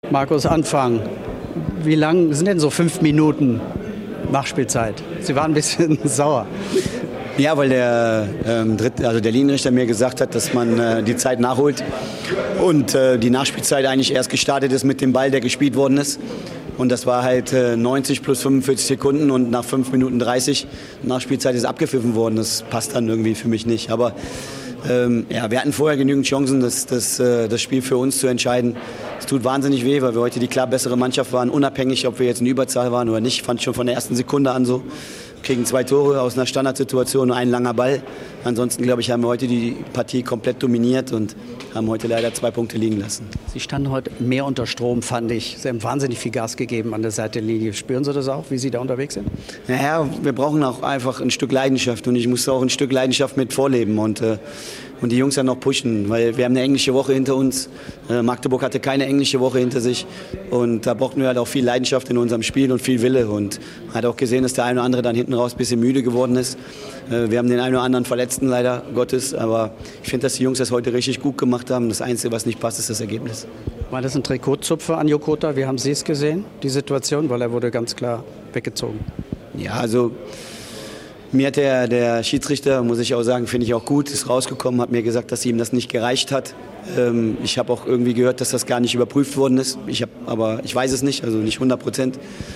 Markus, Anfang. Wie lang sind denn so 5 Minuten Nachspielzeit? Sie waren ein bisschen sauer. Ja, weil der Linienrichter mir gesagt hat, dass man die Zeit nachholt und die Nachspielzeit eigentlich erst gestartet ist mit dem Ball, der gespielt worden ist. Und das war halt 90 plus 45 Sekunden und nach 5 Minuten 30 Nachspielzeit ist abgepfiffen worden. Das passt dann irgendwie für mich nicht. Aber wir hatten vorher genügend Chancen, das Spiel für uns zu entscheiden. Es tut wahnsinnig weh, weil wir heute die klar bessere Mannschaft waren, unabhängig, ob wir jetzt in Überzahl waren oder nicht. Fand ich schon von der ersten Sekunde an so. Kriegen 2 Tore aus einer Standardsituation und ein langer Ball. Ansonsten, glaube ich, haben wir heute die Partie komplett dominiert und haben heute leider 2 Punkte liegen lassen. Sie standen heute mehr unter Strom, fand ich. Sie haben wahnsinnig viel Gas gegeben an der Seitenlinie. Spüren Sie das auch, wie Sie da unterwegs sind? Naja, wir brauchen auch einfach ein Stück Leidenschaft und ich muss auch ein Stück Leidenschaft mit vorleben und die Jungs dann noch pushen, weil wir haben eine englische Woche hinter uns. Magdeburg hatte keine englische Woche hinter sich und da brauchten wir halt auch viel Leidenschaft in unserem Spiel und viel Wille und man hat auch gesehen, dass der eine oder andere dann hinten raus ein bisschen müde geworden ist. Wir haben den einen oder anderen Verletzten leider Gottes, aber ich finde, dass die Jungs das heute richtig gut gemacht haben. Das Einzige, was nicht passt, ist das Ergebnis. War das ein Trikotzupfer an Jokota? Wie haben Sie es gesehen, die Situation? Weil er wurde ganz klar weggezogen. Ja, also mir hat der Schiedsrichter, muss ich auch sagen, finde ich auch gut, ist rausgekommen, hat mir gesagt, dass ihm das nicht gereicht hat. Ich habe auch irgendwie gehört, dass das gar nicht überprüft worden ist. Aber ich weiß es nicht, also nicht 100%.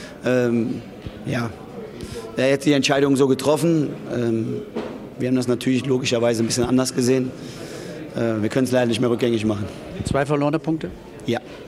Er hat die Entscheidung so getroffen. Wir haben das natürlich logischerweise ein bisschen anders gesehen. Wir können es leider nicht mehr rückgängig machen. 2 verlorene Punkte? Ja.